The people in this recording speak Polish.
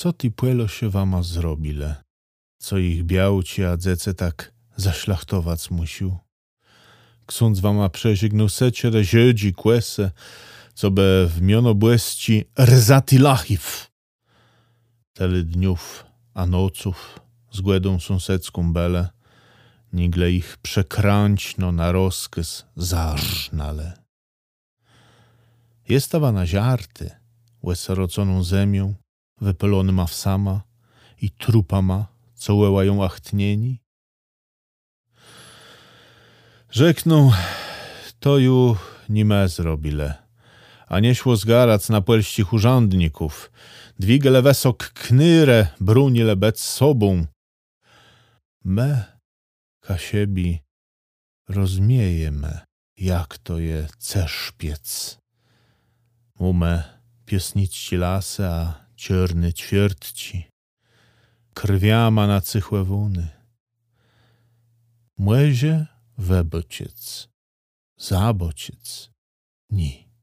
Co ty płelo się wama zrobile? Co ich białci, a dzece tak zaszlachtowac musił? Ksądz wama przezignął seciere ziedzi, kłese, co be w miono błesci rzati lachiw. Tyle dniów a noców z głedą sąsedzką bele, nigle ich przekręćno na rozkaz zarżnale. Jest tawa na ziarty, łeseroconą zemią, wypylony ma w sama i trupa ma, co łełają achtnieni. Rzekną, to ju nie me zrobile, a nie szło zgarac na płelścich urzędników, dwigele wesok knyrę, brunile bec sobą. Me, kasiebi, rozmieje me, jak to je ceszpiec. Ume, piesnici lasy, a ciorny ćwiertci, krwiama na cychłe wuny. Młezie webociec, zabociec, ni.